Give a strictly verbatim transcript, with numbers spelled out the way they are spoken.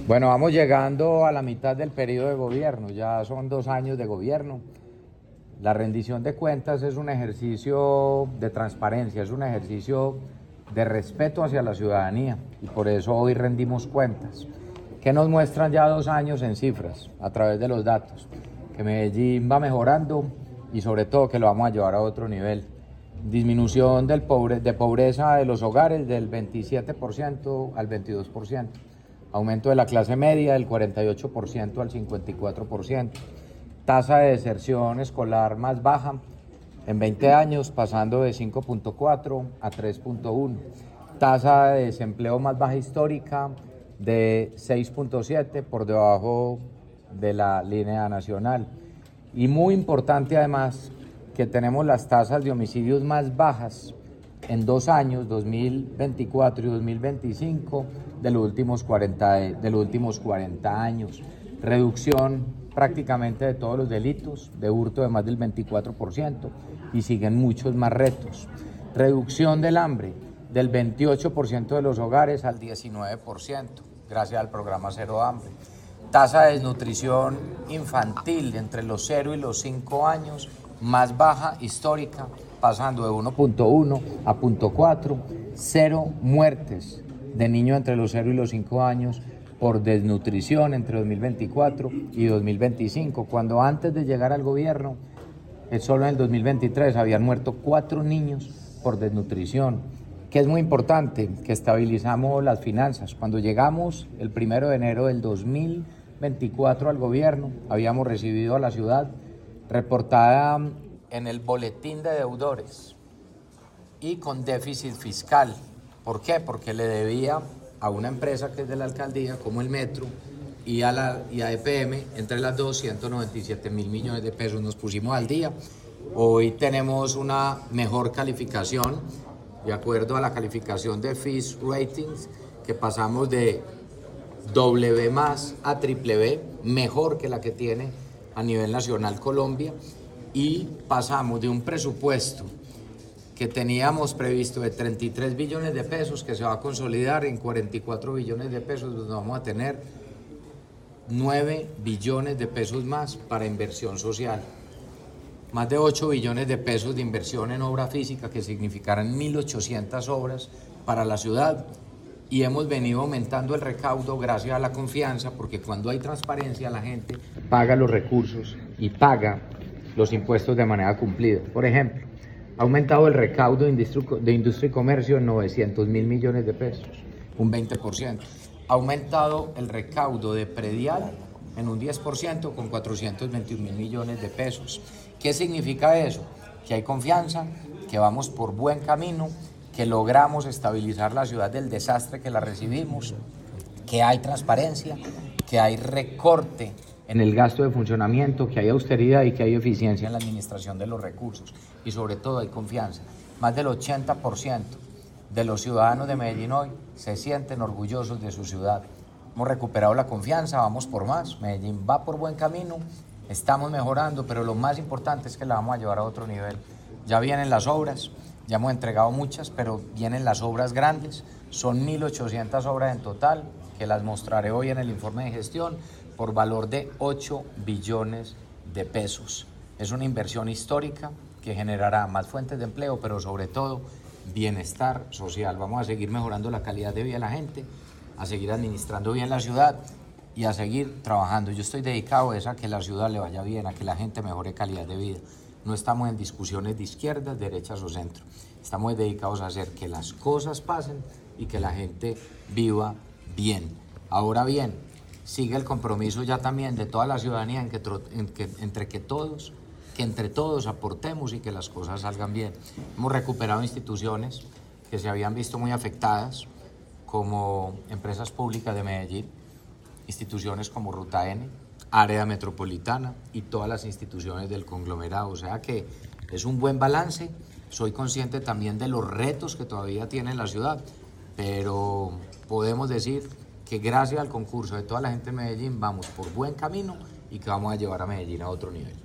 Bueno, vamos llegando a la mitad del periodo de gobierno, ya son dos años de gobierno. La rendición de cuentas es un ejercicio de transparencia, es un ejercicio de respeto hacia la ciudadanía y por eso hoy rendimos cuentas, que nos muestran ya dos años en cifras a través de los datos, que Medellín va mejorando y sobre todo que lo vamos a llevar a otro nivel. Disminución del pobre, de pobreza de los hogares del veintisiete por ciento al veintidós por ciento. Aumento de la clase media del cuarenta y ocho por ciento al cincuenta y cuatro por ciento. Tasa de deserción escolar más baja en veinte años, pasando de cinco punto cuatro a tres punto uno. Tasa de desempleo más baja histórica de seis punto siete, por debajo de la línea nacional. Y muy importante además que tenemos las tasas de homicidios más bajas en dos años, dos mil veinticuatro y dos mil veinticinco, de los últimos cuarenta, de los últimos cuarenta años. Reducción prácticamente de todos los delitos, de hurto de más del veinticuatro por ciento y siguen muchos más retos. Reducción del hambre del veintiocho por ciento de los hogares al diecinueve por ciento, gracias al programa Cero Hambre. Tasa de desnutrición infantil entre los cero y los cinco años, más baja histórica, pasando de uno punto uno a punto cuatro. Cero muertes de niños entre los cero y los cinco años por desnutrición entre dos mil veinticuatro y dos mil veinticinco, cuando antes de llegar al gobierno, solo en el dos mil veintitrés habían muerto cuatro niños por desnutrición, que es muy importante, que estabilizamos las finanzas. Cuando llegamos el primero de enero del dos mil veinticuatro al gobierno, habíamos recibido a la ciudad reportada en el boletín de deudores y con déficit fiscal. ¿Por qué? Porque le debía a una empresa que es de la alcaldía, como el Metro, y a, la, y a E P M, entre las dos, ciento noventa y siete mil millones de pesos. Nos pusimos al día. Hoy tenemos una mejor calificación, de acuerdo a la calificación de Fitch Ratings, que pasamos de W más a triple B, mejor que la que tiene a nivel nacional Colombia, y pasamos de un presupuesto que teníamos previsto de treinta y tres billones de pesos, que se va a consolidar en cuarenta y cuatro billones de pesos, donde vamos a tener nueve billones de pesos más para inversión social, más de ocho billones de pesos de inversión en obra física, que significarán mil ochocientas obras para la ciudad, y hemos venido aumentando el recaudo gracias a la confianza, porque cuando hay transparencia la gente paga los recursos y paga los impuestos de manera cumplida. Por ejemplo, ha aumentado el recaudo de industria, de industria y comercio en novecientos mil millones de pesos, un veinte por ciento. Ha aumentado el recaudo de predial en un diez por ciento con cuatrocientos veintiún mil millones de pesos. ¿Qué significa eso? Que hay confianza, que vamos por buen camino, que logramos estabilizar la ciudad del desastre que la recibimos, que hay transparencia, que hay recorte en el gasto de funcionamiento, que hay austeridad y que hay eficiencia en la administración de los recursos, y sobre todo hay confianza. Más del ochenta por ciento de los ciudadanos de Medellín hoy se sienten orgullosos de su ciudad. Hemos recuperado la confianza, vamos por más. Medellín va por buen camino, estamos mejorando, pero lo más importante es que la vamos a llevar a otro nivel. Ya vienen las obras, ya hemos entregado muchas, pero vienen las obras grandes. Son mil ochocientas obras en total, que las mostraré hoy en el informe de gestión, por valor de ocho billones de pesos. Es una inversión histórica que generará más fuentes de empleo, pero sobre todo bienestar social. Vamos a seguir mejorando la calidad de vida de la gente, a seguir administrando bien la ciudad y a seguir trabajando. Yo estoy dedicado a, eso, a que la ciudad le vaya bien, a que la gente mejore calidad de vida. No estamos en discusiones de izquierdas, derechas o centro. Estamos dedicados a hacer que las cosas pasen y que la gente viva bien. Ahora bien, sigue el compromiso ya también de toda la ciudadanía en que, en que, entre que todos, que entre todos aportemos y que las cosas salgan bien. Hemos recuperado instituciones que se habían visto muy afectadas, como Empresas Públicas de Medellín, instituciones como Ruta N, Área Metropolitana y todas las instituciones del conglomerado. O sea que es un buen balance. Soy consciente también de los retos que todavía tiene la ciudad, pero podemos decir que gracias al concurso de toda la gente de Medellín vamos por buen camino y que vamos a llevar a Medellín a otro nivel.